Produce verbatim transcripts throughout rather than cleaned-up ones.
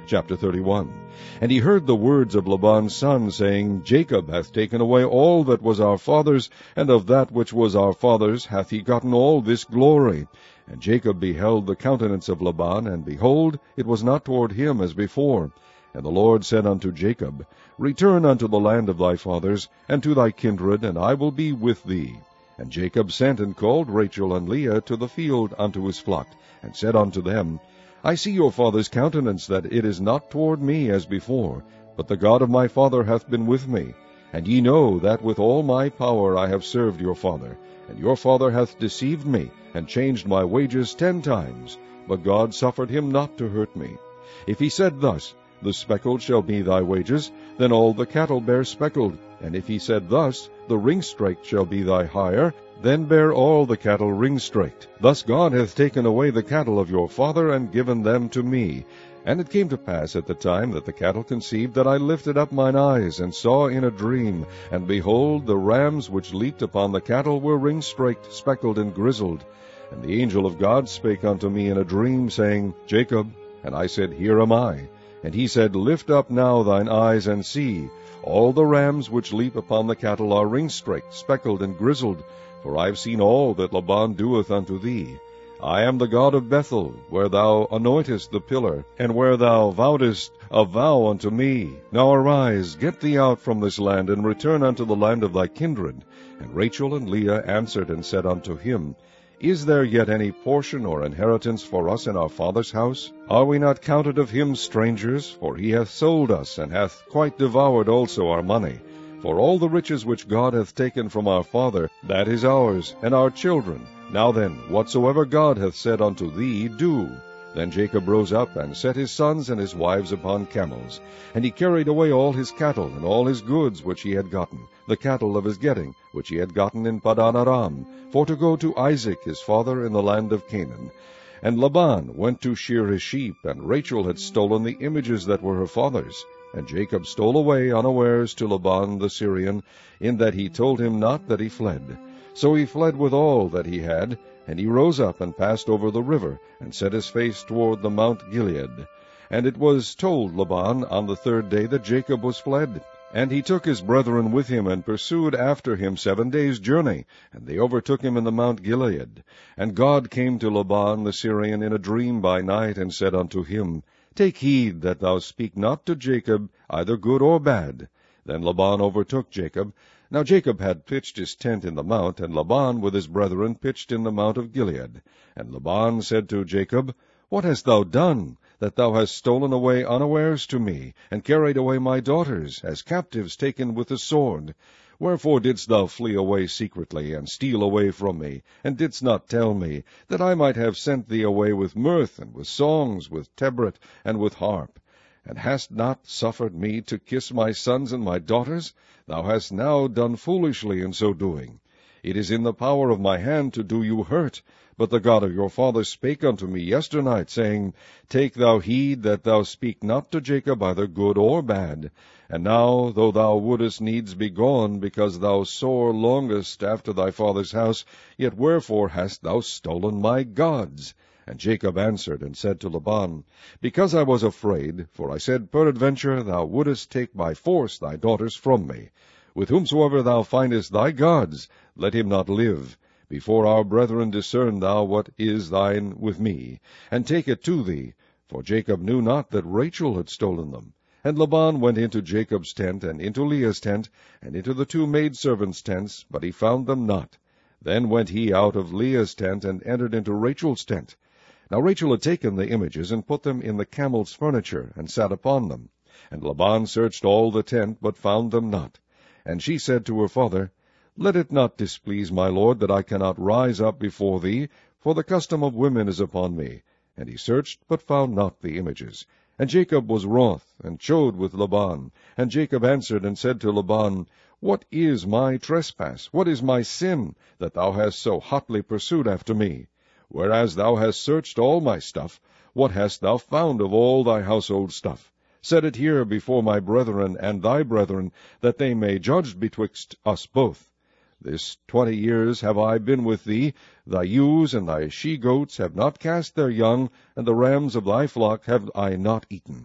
Chapter thirty-one. And he heard the words of Laban's son, saying, Jacob hath taken away all that was our father's, and of that which was our father's hath he gotten all this glory. And Jacob beheld the countenance of Laban, and behold, it was not toward him as before. And the Lord said unto Jacob, Return unto the land of thy fathers, and to thy kindred, and I will be with thee. And Jacob sent and called Rachel and Leah to the field unto his flock, and said unto them, I see your father's countenance, that it is not toward me as before, but the God of my father hath been with me. And ye know that with all my power I have served your father. And your father hath deceived me, and changed my wages ten times. But God suffered him not to hurt me. If he said thus, The speckled shall be thy wages, then all the cattle bear speckled. And if he said thus, The ring-straked shall be thy hire, then bear all the cattle ring-straked. Thus God hath taken away the cattle of your father, and given them to me. And it came to pass at the time that the cattle conceived, that I lifted up mine eyes, and saw in a dream, and behold, the rams which leaped upon the cattle were ring-straked, speckled, and grizzled. And the angel of God spake unto me in a dream, saying, Jacob. And I said, Here am I. And he said, Lift up now thine eyes, and see. All the rams which leap upon the cattle are ring-straked, speckled, and grizzled. For I have seen all that Laban doeth unto thee. I am the God of Bethel, where thou anointest the pillar, and where thou vowedest a vow unto me. Now arise, get thee out from this land, and return unto the land of thy kindred. And Rachel and Leah answered and said unto him, Is there yet any portion or inheritance for us in our father's house? Are we not counted of him strangers? For he hath sold us, and hath quite devoured also our money. For all the riches which God hath taken from our father, that is ours, and our children. Now then, whatsoever God hath said unto thee, do. Then Jacob rose up, and set his sons and his wives upon camels. And he carried away all his cattle, and all his goods which he had gotten, the cattle of his getting, which he had gotten in Padan Aram, for to go to Isaac his father in the land of Canaan. And Laban went to shear his sheep, and Rachel had stolen the images that were her father's. And Jacob stole away unawares to Laban the Syrian, in that he told him not that he fled. So he fled with all that he had, and he rose up and passed over the river, and set his face toward the Mount Gilead. And it was told Laban on the third day that Jacob was fled. And he took his brethren with him, and pursued after him seven days' journey, and they overtook him in the Mount Gilead. And God came to Laban the Syrian in a dream by night, and said unto him, Take heed that thou speak not to Jacob either good or bad. Then Laban overtook Jacob. Now Jacob had pitched his tent in the mount, and Laban with his brethren pitched in the mount of Gilead. And Laban said to Jacob, What hast thou done, that thou hast stolen away unawares to me, and carried away my daughters, as captives taken with the sword? Wherefore didst thou flee away secretly, and steal away from me, and didst not tell me, that I might have sent thee away with mirth, and with songs, with tabret, and with harp? And hast not suffered me to kiss my sons and my daughters? Thou hast now done foolishly in so doing. It is in the power of my hand to do you hurt. But the God of your father spake unto me yesternight, saying, Take thou heed that thou speak not to Jacob either good or bad. And now, though thou wouldest needs be gone, because thou sore longest after thy father's house, yet wherefore hast thou stolen my gods? And Jacob answered and said to Laban, Because I was afraid, for I said, Peradventure thou wouldest take by force thy daughters from me. With whomsoever thou findest thy gods, let him not live. Before our brethren discern thou what is thine with me, and take it to thee. For Jacob knew not that Rachel had stolen them. And Laban went into Jacob's tent, and into Leah's tent, and into the two maidservants' tents, but he found them not. Then went he out of Leah's tent, and entered into Rachel's tent. Now Rachel had taken the images, and put them in the camel's furniture, and sat upon them. And Laban searched all the tent, but found them not. And she said to her father, Let it not displease my lord, that I cannot rise up before thee, for the custom of women is upon me. And he searched, but found not the images. And Jacob was wroth, and chode with Laban. And Jacob answered and said to Laban, What is my trespass? What is my sin, that thou hast so hotly pursued after me? Whereas thou hast searched all my stuff, what hast thou found of all thy household stuff? Set it here before my brethren and thy brethren, that they may judge betwixt us both. This twenty years have I been with thee. Thy ewes and thy she-goats have not cast their young, and the rams of thy flock have I not eaten.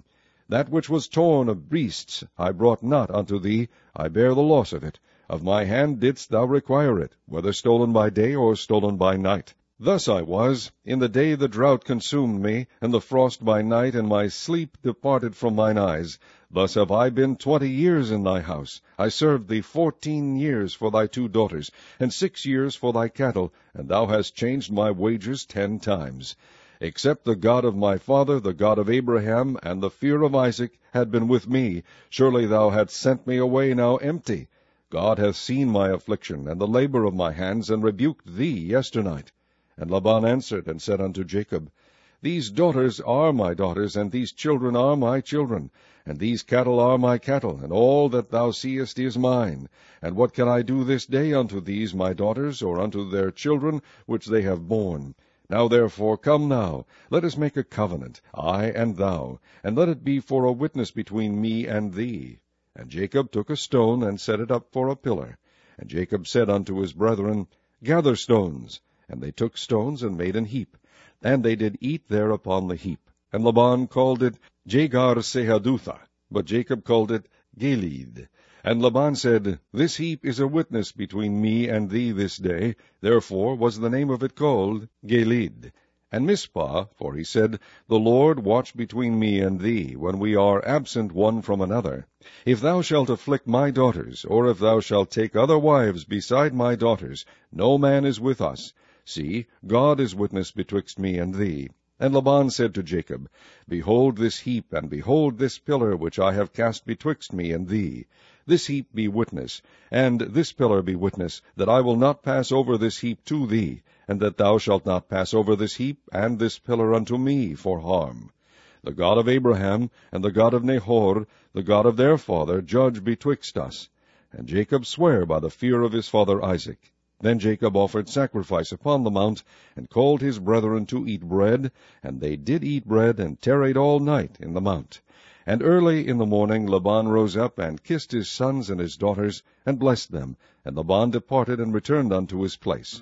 That which was torn of beasts I brought not unto thee, I bear the loss of it. Of my hand didst thou require it, whether stolen by day or stolen by night. Thus I was, in the day the drought consumed me, and the frost by night, and my sleep departed from mine eyes. Thus have I been twenty years in thy house. I served thee fourteen years for thy two daughters, and six years for thy cattle, and thou hast changed my wages ten times. Except the God of my father, the God of Abraham, and the fear of Isaac, had been with me, surely thou hadst sent me away now empty. God hath seen my affliction, and the labor of my hands, and rebuked thee yesternight. And Laban answered and said unto Jacob, These daughters are my daughters, and these children are my children, and these cattle are my cattle, and all that thou seest is mine. And what can I do this day unto these my daughters, or unto their children which they have borne? Now therefore come now, let us make a covenant, I and thou, and let it be for a witness between me and thee. And Jacob took a stone, and set it up for a pillar. And Jacob said unto his brethren, Gather stones. And they took stones, and made an heap. And they did eat there upon the heap. And Laban called it Jegar-sahadutha, but Jacob called it Gilead. And Laban said, This heap is a witness between me and thee this day. Therefore was the name of it called Gilead. And Mizpah, for he said, The Lord watch between me and thee, when we are absent one from another. If thou shalt afflict my daughters, or if thou shalt take other wives beside my daughters, no man is with us. See, God is witness betwixt me and thee. And Laban said to Jacob, Behold this heap, and behold this pillar which I have cast betwixt me and thee. This heap be witness, and this pillar be witness, that I will not pass over this heap to thee, and that thou shalt not pass over this heap and this pillar unto me for harm. The God of Abraham, and the God of Nahor, the God of their father, judge betwixt us. And Jacob sware by the fear of his father Isaac. Then Jacob offered sacrifice upon the mount, and called his brethren to eat bread, and they did eat bread, and tarried all night in the mount. And early in the morning Laban rose up, and kissed his sons and his daughters, and blessed them. And Laban departed, and returned unto his place.